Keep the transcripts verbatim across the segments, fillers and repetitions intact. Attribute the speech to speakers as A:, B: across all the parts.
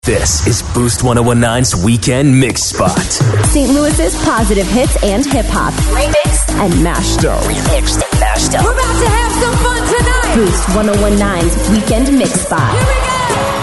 A: This is Boost ten nine's Weekend Mix Spot.
B: Saint Louis's positive hits and hip-hop. Remixed and mashed up.
C: Remixed and mashed up.
D: We're about to have some fun tonight.
B: Boost ten nine's Weekend Mix Spot.
D: Here we go.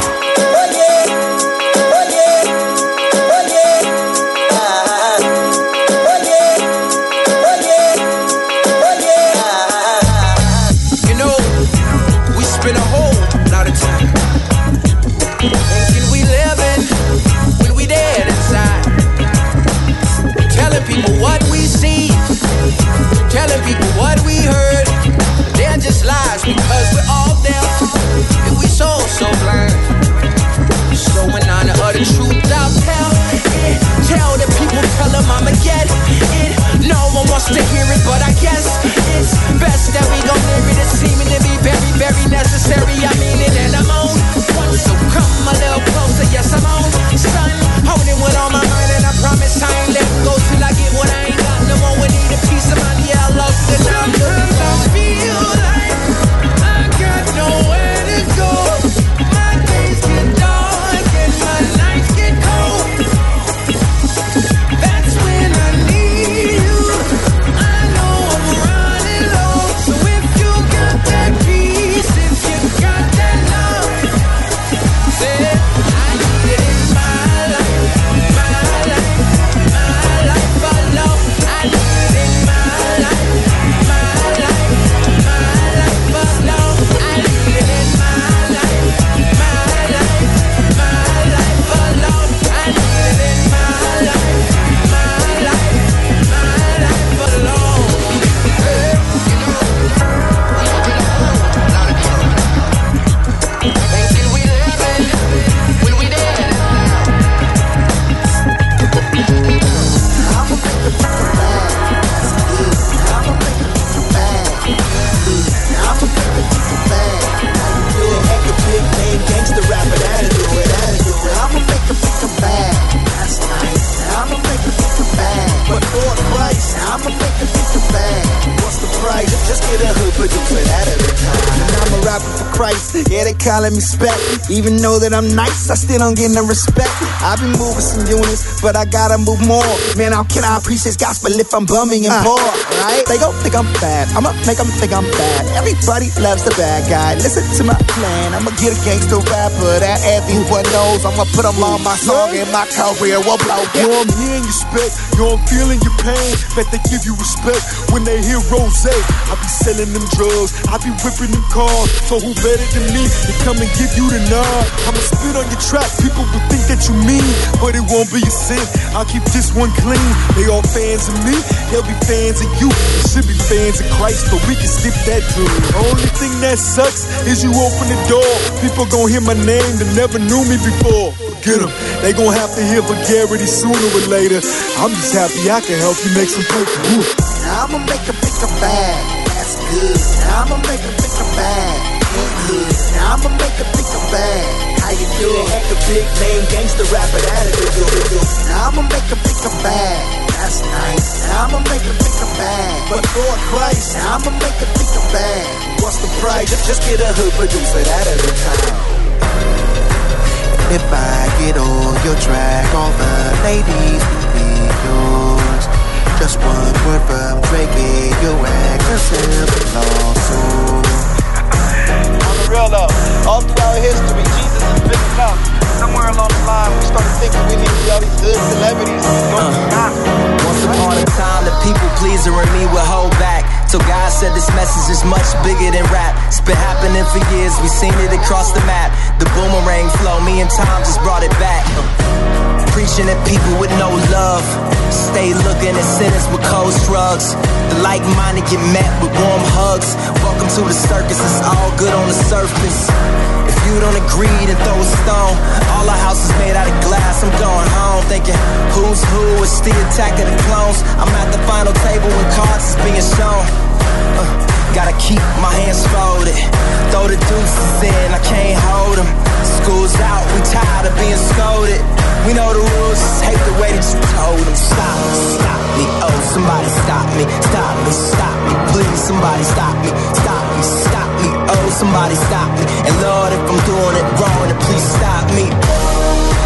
E: What we see, telling people what we heard, they're just lies because we're all deaf and we so, so blind. So when none of the truth I'll tell it, tell the people, tell them I'ma get it. No one wants to hear it, but I guess it's best that we gon' hear it. It's seeming to be very, very necessary. I mean it and I'm on one, so come a little closer. Yes, I'm on, son, holding with all my mind and I promise I ain't letting go till I get what I ain't got. No more, we need a piece of mind. Yeah, I lost it, now I'm looking for. I feel like I got nowhere to go. My days get dark and my nights get cold. That's when I need you. I know I'm running low. So if you got that peace, if you got that love, say I need it in my life, my life, my life alone. I need it in my life, my life, my life alone. I need it in my life, my life, my life alone. I need it in my life, my life, my life alone. Hey, you know, thinking we living when we dead. I'ma make the people bad. That's good. I'ma make the people bad. I'ma make the people bad. How you do it? Heck a big name, gangsta rapper, that'll do it, that'll do it. I'ma make the people bad. That's nice. I'ma make the people bad. But for a price, I'ma make the people bad. What's the price? Just get a hood producer, that'll be time. And I'm a rapper for Christ. Yeah, they calling me spec. Even though that I'm nice, I still don't get no respect. I've been moving some units, but I gotta move more. Man, how can I preach this gospel if I'm bumming and poor, right? They gon' think I'm bad, I'ma make them think I'm bad. Everybody loves the bad guy. Listen to my plan, I'ma get a gangster rapper that everyone knows. I'ma put them on my song and my career will blow.
F: Yo, I'm hearing your spec, yo, I'm feeling your pain. Bet they give you respect when they hear Rose. I be selling them drugs, I be whipping them cars. So who better than me to come and give you the nod? I'ma spit on your track, people will think that you mean, but it won't be a sin. I'll keep this one clean. They all fans of me, they'll be fans of you. They should be fans of Christ, but we can skip that dream. The only thing that sucks is you open the door. People gon' hear my name that never knew me before. Forget them, they gon' have to hear vulgarity sooner or later. I'm just happy I can help you make some paper. Woo.
E: Now I'ma make a pick a bag, that's good. Now I'ma make a pick a bag, ain't good. Now I'ma make a pick a bag. How you do it? Heck a big name, gangsta rapper, that'll do it. Now I'ma make a pick a bag, that's nice. Now I'ma make a pick a bag, but for Christ, now I'ma make a pick a bag. What's the price? Just get a hood producer, that'll be time.
G: If I get on your track, all the ladies will be yours. Just one word from Drake and your act a simple lawsuit.
H: On the real though, all throughout history, Jesus is big enough. Somewhere along the line, we started thinking we need to be all these good celebrities. No, uh,
I: Once upon a time, the people pleaser in me would hold back. So God said this message is much bigger than rap. It's been happening for years, we seen it across the map. The boomerang flow, me and Tom just brought it back. Preaching at people with no love. Stay looking at sinners with cold shrugs. The like-minded get met with warm hugs. Welcome to the circus, it's all good on the surface. If you don't agree, then throw a stone. All our house is made out of glass, I'm going home thinking, who's who, it's the attack of the clones. I'm at the final table when cards is being shown. uh, Gotta keep my hands folded. Throw the deuces in, I can't hold them. School's out, we tired of being scolded. We know the rules, just hate the way that you told them. Stop me, stop me, oh somebody stop me. Stop me, stop me, please somebody stop me. Stop me, stop me, oh somebody stop me. And Lord, if I'm doing it wrong, then please stop me.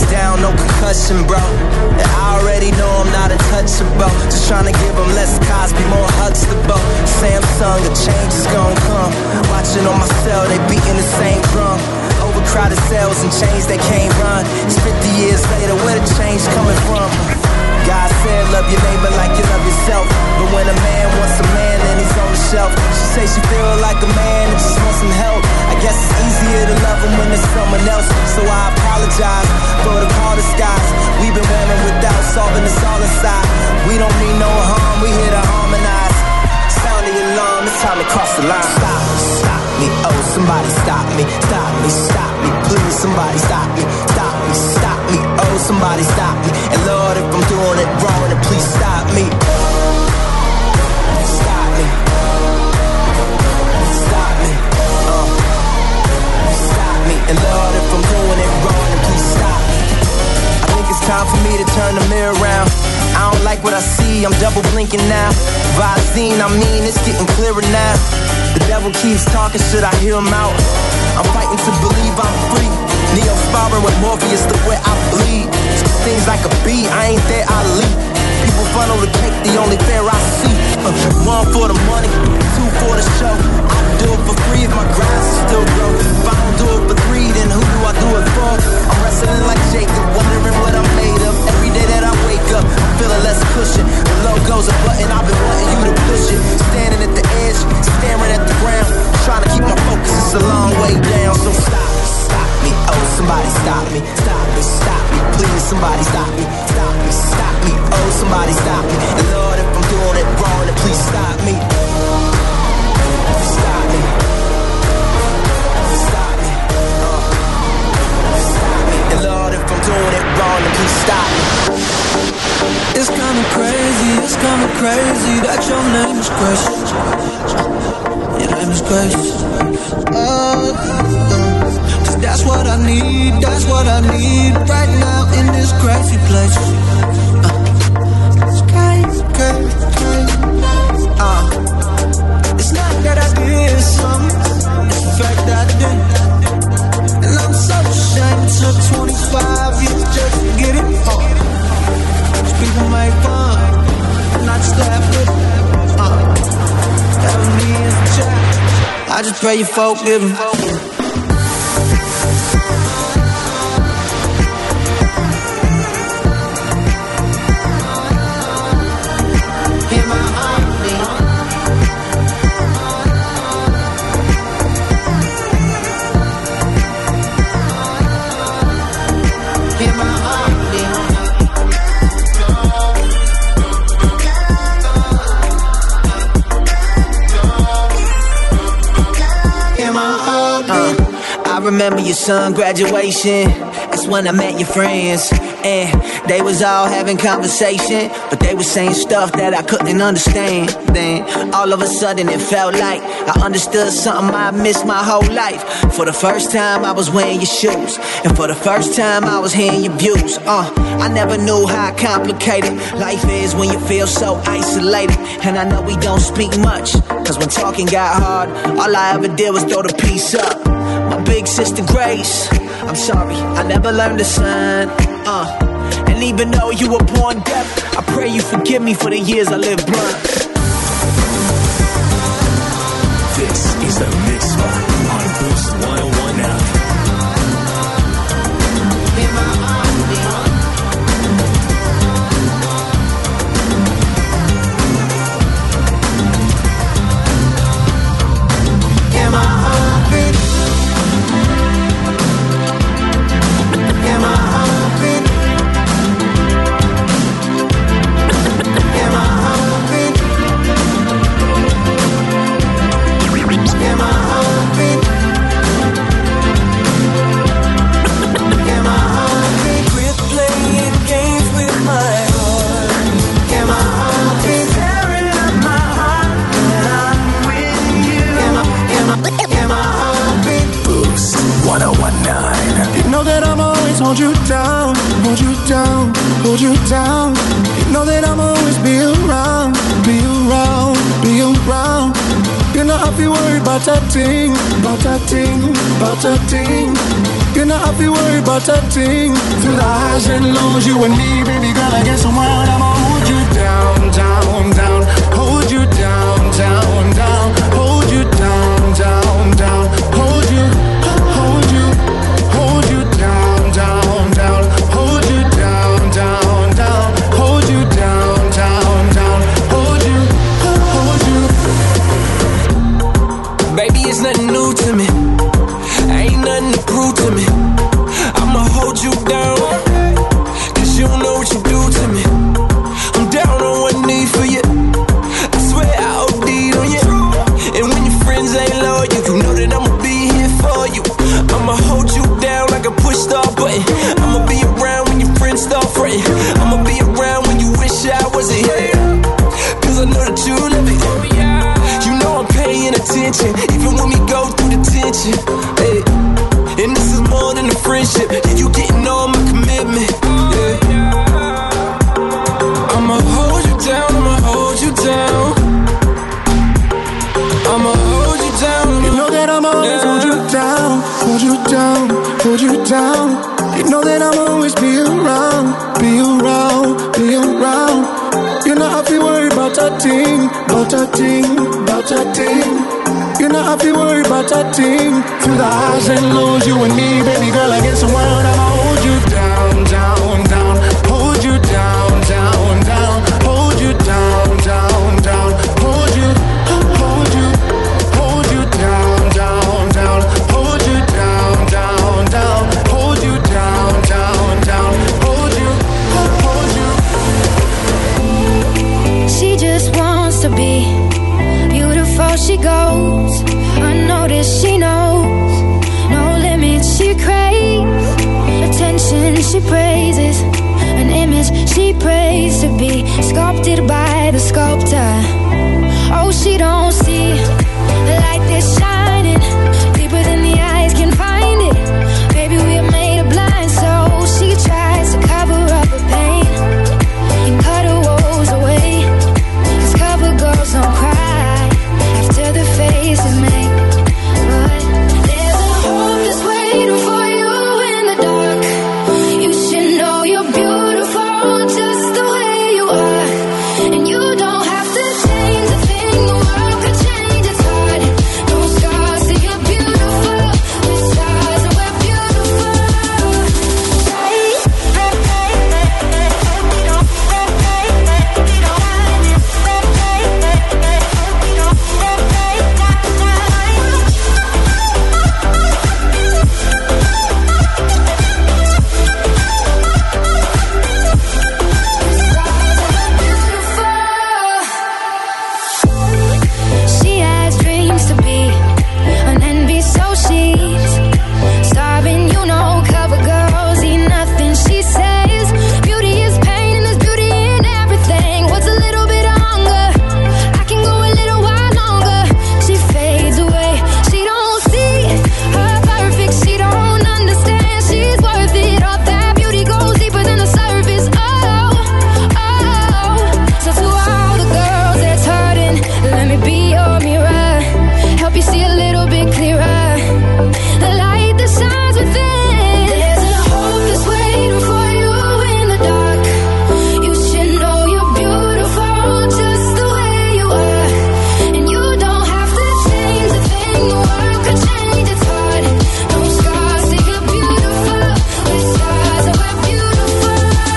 I: down, no concussion, bro. And I already know I'm not untouchable. Just trying to give them less Cosby, more Huxtable. Samsung, a change is gonna come. Watching on my cell, they beating the same drum. Overcrowded cells and chains that can't run. It's fifty years later, where the change coming from? God said love your neighbor like you love yourself. But when a man wants a man, then he's on the shelf. She say she feel like a man and just wants some help. I guess it's easier to love him when there's someone else. So I apologize for the call skies. We've been wearing without solving this all inside. We don't mean no harm, we here to harmonize. Sound the alarm, it's time to cross the line. Stop, stop me, oh somebody stop me. Stop me, stop me, please somebody stop me. Stop me, stop me, oh somebody stop me. And Lord, if I'm doing it wrong, then please stop me. Stop me. Stop me. Uh. Stop me. And Lord, if I'm doing it wrong, then please stop me. I think it's time for me to turn the mirror around. I don't like what I see, I'm double blinking now. Visine, I mean, it's getting clearer now. The devil keeps talking, should I hear him out? I'm fighting to believe I'm free. Neo sparring with Morpheus, the way I bleed. Things like a bee, I ain't there, I leap. People funnel the cake, the only fair I see. uh, One for the money, two for the show. I do it for free if my grass is still grow. If I don't do it for three, then who do I do it for? I'm wrestling like Jacob, wondering what I'm made of. Every day that I wake up, I'm feeling less cushion. The logo's a button, I've been wanting you to push it. Standing at the edge, staring at the ground, trying to keep my focus, it's a long way down. So stop, stop me, oh somebody stop me. Stop me, stop me, please somebody stop me. Stop me, stop me, oh somebody stop me. And Lord, if I'm doing it wrong, then please stop me. Stop me. Stop me. Uh. Stop me. And Lord, if I'm doing it wrong, then please stop me.
C: It's kinda crazy, it's kinda crazy that your name is Grace. Your name is Grace. Uh, Cause that's what I need, that's what I need right now in this crazy place. Uh, it's crazy, crazy, crazy. Uh, it's not that I did something, it's the fact that I didn't. And I'm so ashamed it took twenty-five years just to get it hard. People make fun, not just laugh with it. Uh, that me as a child. I just pray you forgive him. Hear my heartbeat. Hear my heartbeat. I remember your son graduation. That's when I met your friends. And they was all having conversation, but they was saying stuff that I couldn't understand. Then all of a sudden it felt like I understood something I missed my whole life. For the first time I was wearing your shoes, and for the first time I was hearing your views. uh, I never knew how complicated life is when you feel so isolated. And I know we don't speak much, cause when talking got hard, all I ever did was throw the piece up. My big sister Grace, I'm sorry, I never learned to sign. Uh, and even though you were born deaf, I pray you forgive me for the years I lived blind.
A: This is the Mix Spot on Boost one oh one now.
C: In my heartbeat. In my heartbeat. In my heartbeat. In my heartbeat. In my heartbeat. In my heartbeat. Quit playing games with my heart. In my heartbeat. Tearing up my heart when I'm with you. In my, in my, in my heartbeat.
A: Boost one oh one nine.
J: You know that I'm always hold you down, hold you down, hold you down. You know that I'm always be around, be around, be around. You know I feel worried about that thing, about that thing, about that thing. You know I feel worried about that thing through the lose you and me, baby girl, I guess someone I'ma hold you down, down, down. Hold you down, down, down. Hold you down, down, down. Hold you, hold you, hold you down, down, down. Hold you down, down, down. Hold you down, down, down. Hold you, hold you.
K: Baby, it's nothing new to me. Ain't nothing to prove to me. I'ma hold you down, cause you don't know what you do to me. I'm down on one knee for you. I swear I O D'd on you. And when your friends ain't loyal, you know that I'ma be here for you. I'ma hold you down like a push start button. I'ma be around when your friends start fretting. I'ma be around when you wish I wasn't here, cause I know that you love it. You know I'm paying attention, even when we go through the tension. Hey. And this is more than a friendship. Yeah, you getting all my commitment. Yeah. I'ma hold you down, I'ma hold you down. I'ma hold you down.
J: You know that I'ma always hold you down, hold you down, hold you down. You know that I'ma always be around, be around, be around. You know I feel worried about that team, about that team, about that team. You know I feel worried about that team. Through the highs and lows, you and me, baby girl, I guess someone I'ma hold you down, down, down. Hold you down, down, down. Hold you down, down, down. Hold you, hold you, hold you down, down, down. Hold you down, down, down. Hold you down, down, down. Hold you, hold you.
D: She just wants to be beautiful, she goes unnoticed, she knows no limits, she craves attention, she praises an image she prays to be sculpted by the sculptor. Oh, she don't see the light that's shining deeper than the eyes can find it. Baby, we are made of blind, so she tries to cover up her pain and cut her woes away, 'cause cover girls don't cry after the face is made. But there's a hope that's waiting for you in the dark. You should know you're beautiful just the way you are, and you don't have to change a thing. The world could change, it's hard. No scars, say you're beautiful. We're stars and we're beautiful. She has dreams to be an envy, so she's starving. You know, cover girls eat nothing. She says beauty is pain and there's beauty in everything. What's a little bit of hunger? I can go a little while longer. She fades away. She don't see her perfect. She don't understand. She's worth it. All that beauty goes deeper than the surface. Oh, oh. So to all the girls that's hurting, let me be your mirror. Help you see a little bit clearer. The light that shines within. There's a hope that's waiting for you in the dark. You should know you're beautiful just the way you are, and you don't have to change a thing. The world could change, it's hard. No scars, say you're beautiful. We're stars and we're beautiful.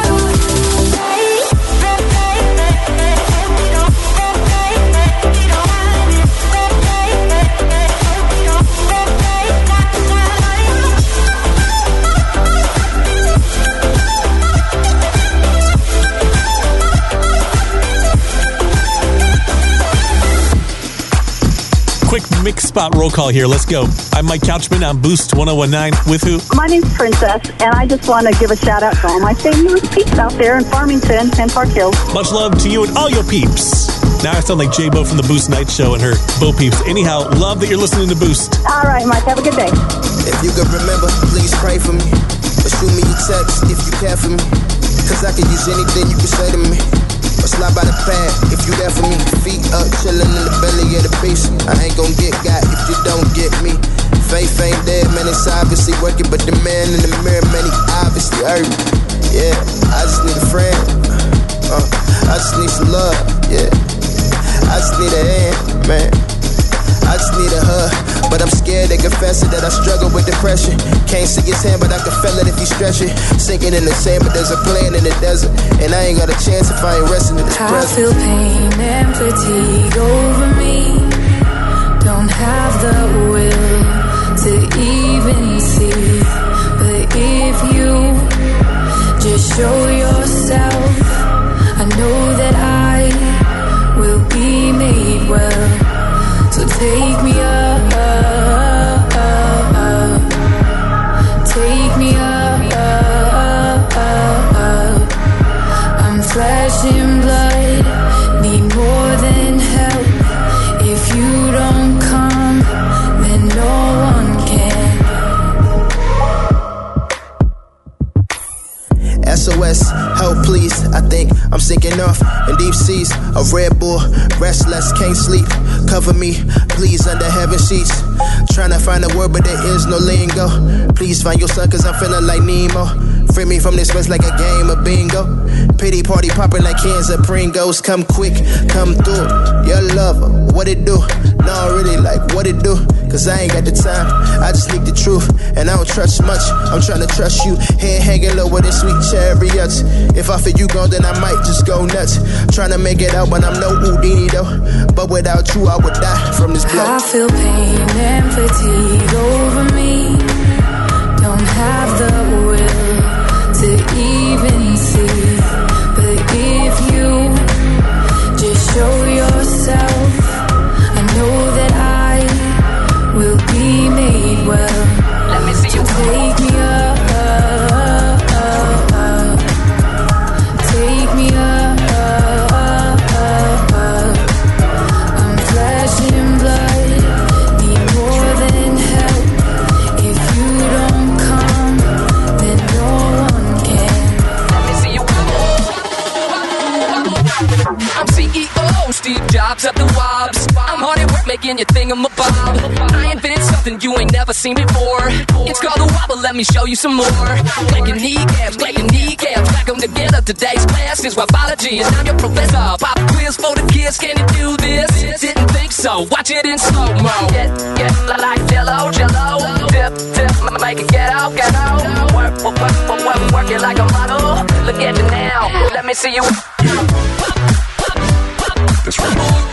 L: Quick mix spot roll call here. Let's go. I'm Mike Couchman on Boost one oh one nine with who?
M: My name's Princess, and I just want to give a shout out to all my Saint Louis peeps out there in Farmington and Park Hills.
L: Much love to you and all your peeps. Now I sound like J-Bo from the Boost Night Show and her Bo peeps. Anyhow, love that you're listening to Boost.
M: All right, Mike. Have a good day.
N: If you could remember, please pray for me. Or shoot me a text if you care for me. Cause I could use anything you can say to me. Or slide by the pad if you there for me. Feet up, chillin' in the belly of the beast. I ain't gon' get got if you don't get me. Faith ain't dead, man, it's obviously working. But the man in the mirror, man, he obviously hurt. yeah. I just need a friend. Uh, I just need some love, yeah. I just need a hand, man. I just need a hug, but I'm scared to confess it that I struggle with depression. Can't see his hand, but I can feel it if he stretch it. Sinking in the sand, but there's a plan in the desert, and I ain't got a chance if I ain't resting in this present.
D: I feel pain and fatigue over me. Don't have the will to even see, but if you just show yourself, I know that I will be made well. So take me up, up, up, up. Take me up, up, up, up. I'm flesh and blood, need more than help. If you don't come, then no one can.
N: S O S, help please, I think I'm sinking off in deep seas of Red Bull, restless, can't sleep. Cover me, please, under heaven sheets. Trying to find a word, but there is no lingo. Please find your son, cause I'm feeling like Nemo. Free me from this mess like a game of bingo. Pity party popping like cans of Pringles. Come quick, come through. Your lover, what it do? No, really, like, what it do? Cause I ain't got the time, I just need the truth. And I don't trust much, I'm trying to trust you. Head hanging low with the sweet chariots. If I feel you gone, then I might just go nuts. Trying to make it out, but I'm no Houdini though. But without you, I would die from this blood.
D: I feel pain and fatigue over me. Don't have the will to even see, but if you just show yourself, I know that I will be made well. Let me see you take me up, up, up. Take me up, up, up. I'm flesh and blood, need more than help. If you don't come, then no one can. Let me see you I'm C E O, Steve Jobs of the Wobbs. I'm hard at work making your thingamabob. I invented something you ain't never seen before. It's called a wobble, let me show you some more. Break your kneecaps, break your kneecaps, back them together. Today's class is wobology, and I'm your professor. Pop quiz for the kids, can you do this? Didn't think so, watch it in slow-mo. Get, get, like jello, jello. Dip, dip, make it get out, get out. Work, work, work, work, work it like a model. Look at you now, let me see you. That's right.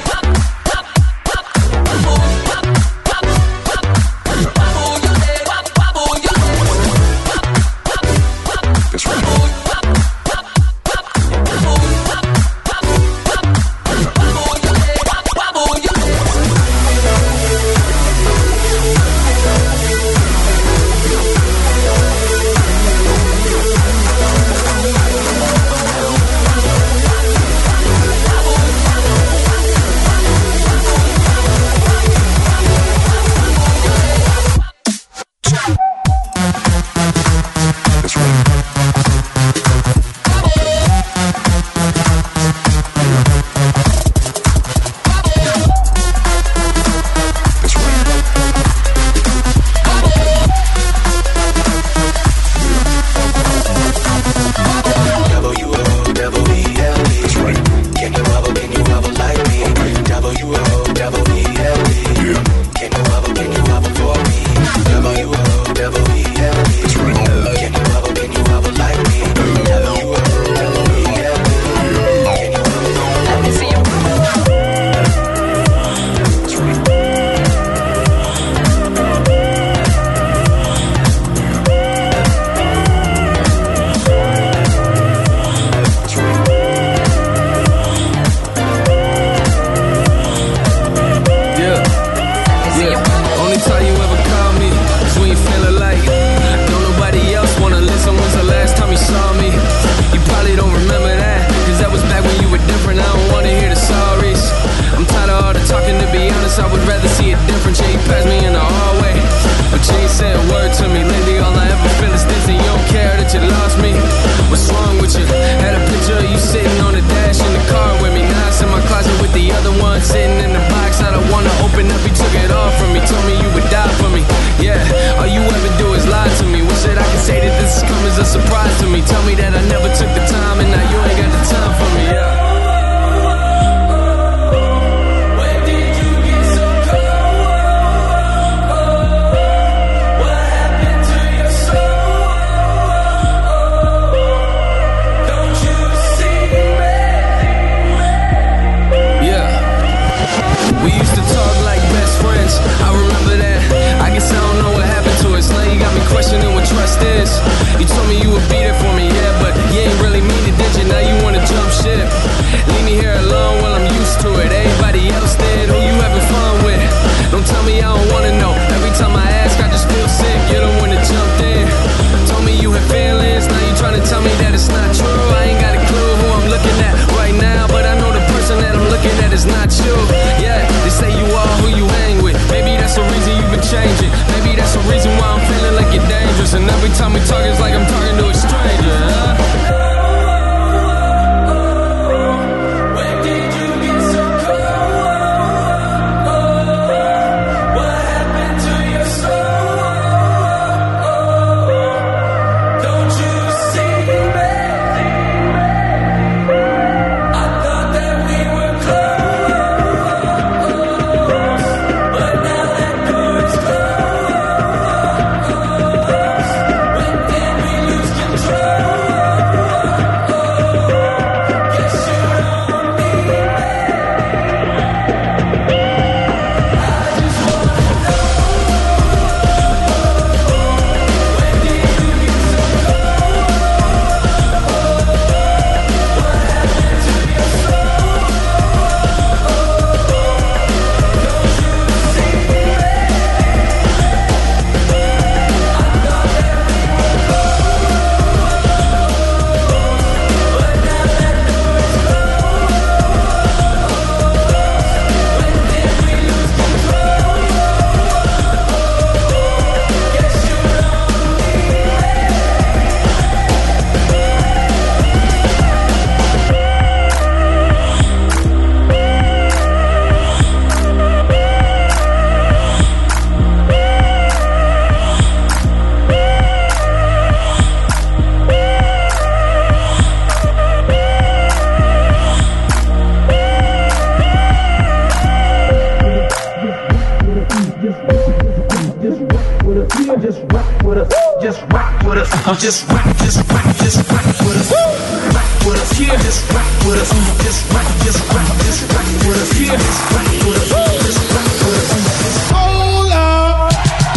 K: Just rock, just rock, just rock with us. Rock with us, yeah. Just rock with us. Just rock, just rock, just rock with us, yeah. Just rock with us. Just rock with us. Hold up.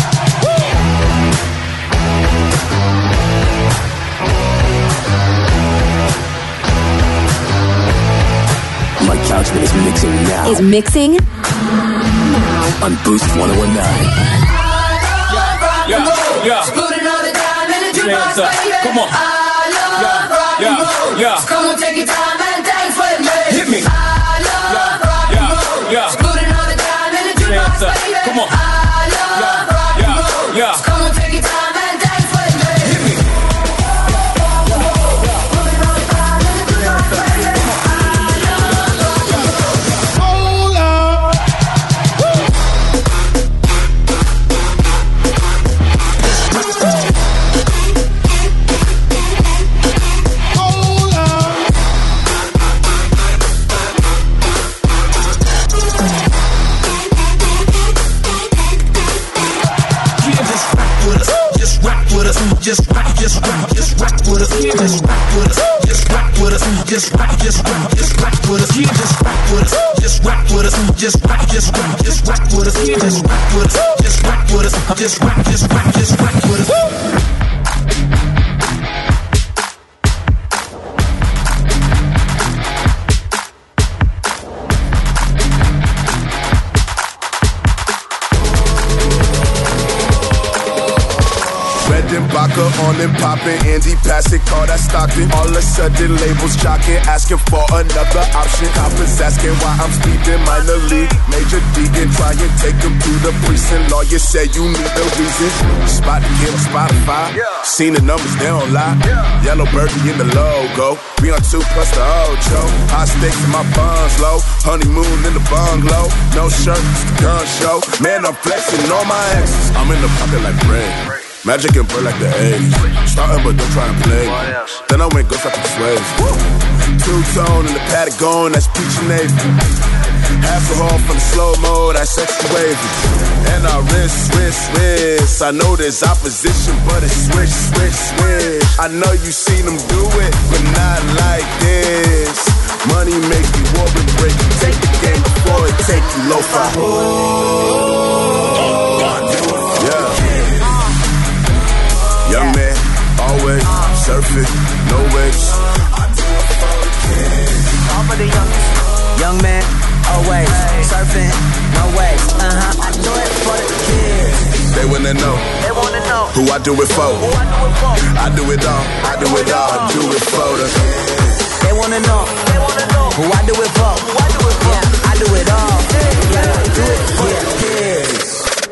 A: Mike Couchman is mixing now.
B: Is mixing
A: on Boost one oh one nine.
K: Yeah, yeah. Putting all the time in the jukebox, baby. Come on. Yeah, yeah, yeah. Come on, take your time and dance with me. Hit me. I love rock and roll. Yeah, putting all the time in the jukebox, baby. Come on. I love rock and roll. Yeah, come on, take your time and dance with me. Hit me. Putting all the time in the jukebox, baby. Just rock, just rock, just rock with us. Yeah, just rock with us. Just rock with us. Just rock, just rock, just rock with us. Yeah, just rock with us. Just rock with us. Just rock, just rock, just rock with us. Yeah, just rock with us. Just rock with us. Just rock, just rock, just rock with us.
F: Vodka on and popping, Andy pass it, call that Stockton. All of a sudden labels jocking, asking for another option. Coppers asking why I'm speeding minor league. Major Deegan try and take him to the precinct. Lawyer said you need a reason. Spot the kid on Spotify. Yeah. Seen the numbers, they don't lie. Yeah. Yellow birdie in the logo. We on two plus the Ocho. High stakes in my buns low. Honeymoon in the bungalow. No shirt, it's the gun show. Man, I'm flexing on my exes. I'm in the pocket like Ray. Magic and bird like the eighties. Starting but don't try and play me. Then I went ghost like the slaves. Two-tone in the Patagon, that's peach and navy. Half a hole from the slow mo, that's extra wavy. And I wrist, wrist, wrist. I know there's opposition, but it's switch, switch, switch. I know you seen them do it, but not like this. Money make you war and break. Take the game before it take you low-fi. Yeah. Young man, always surfing, no waves.
C: All for the youngest. Young man, always surfing, no waves. Uh huh. I do it for the kids.
F: They wanna know.
C: They wanna know
F: who I do it for.
C: Who I do it for.
F: I do it all. I do it all. I do it for the kids.
C: They wanna know. They wanna know who I do it for. Who I do it for. Yeah, I do it all. Yeah, I do it for the kids.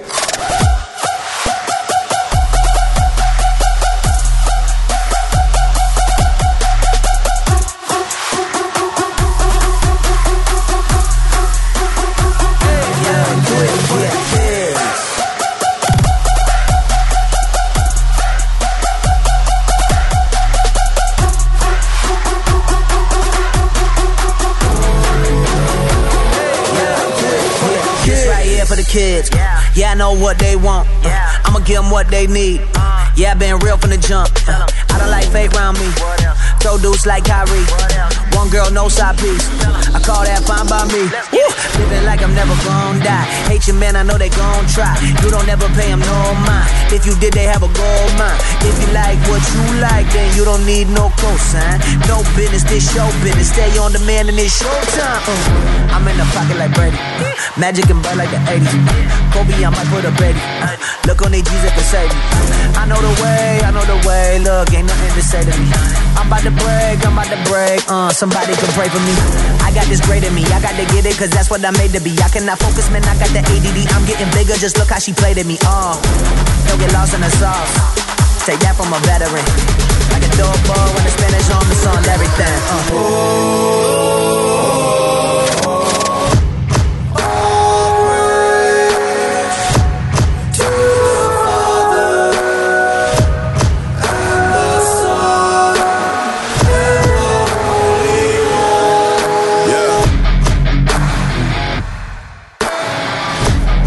C: Kids, yeah. yeah, I know what they want. Uh, yeah. I'ma give them what they need. Uh, yeah, I been real from the jump. Uh, I don't like fake around me. Throw dudes like Kyrie. One girl, no side piece. I call that fine by me. Woo! Living like I'm never gon' die. Hate your man, I know they gon' try. You don't ever pay them no mind. If you did, they have a gold mine. If you like what you like, then you don't need no cosign. No business, this show business. Stay on demand and it's showtime. Uh, I'm in the pocket like Brady. Magic and bird like the eighties. Kobe, I might put a Betty. Uh, look on their G's if they save me. I know the way, I know the way. Look, ain't nothing to say to me. I'm about to break, I'm about to break. Uh, somebody can pray for me. I got this great in me, I got to get it, cause that's what I made to be. I cannot focus, man, I got the A D D. I'm getting bigger, just look how she played at me. Uh, don't get lost in the sauce. Take that from a veteran. Like a dog ball when the Spanish on the sun, everything. Uh.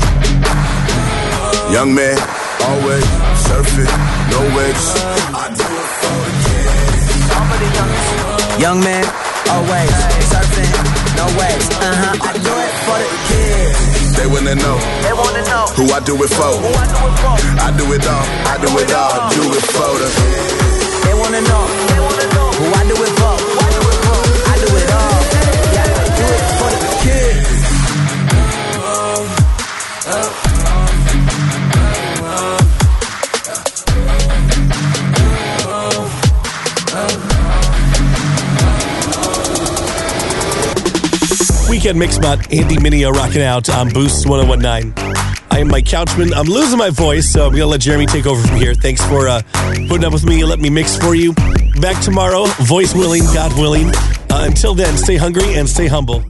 F: Young man, always surfing, no waves. I do
C: Young man, always surfing, no waves. Uh-huh. I do it for the kids.
O: They wanna know.
C: They wanna know
O: who I do it for.
C: Who I do it for.
O: I do it all. I do it all. Do it for the.
C: They wanna know. They wanna know who I do it for. Who I do it for. I do it all. Yeah, I do it for the kids.
L: Weekend Mix Bot, Andy Mineo rocking out on Boost one oh one nine. I am Mike Couchman. I'm losing my voice, so I'm going to let Jeremy take over from here. Thanks for uh, putting up with me and letting me mix for you. Back tomorrow, voice willing, God willing. Uh, until then, stay hungry and stay humble.